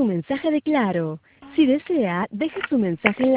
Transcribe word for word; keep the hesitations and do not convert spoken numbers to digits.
su mensaje de Claro. Si desea, deje su mensaje en la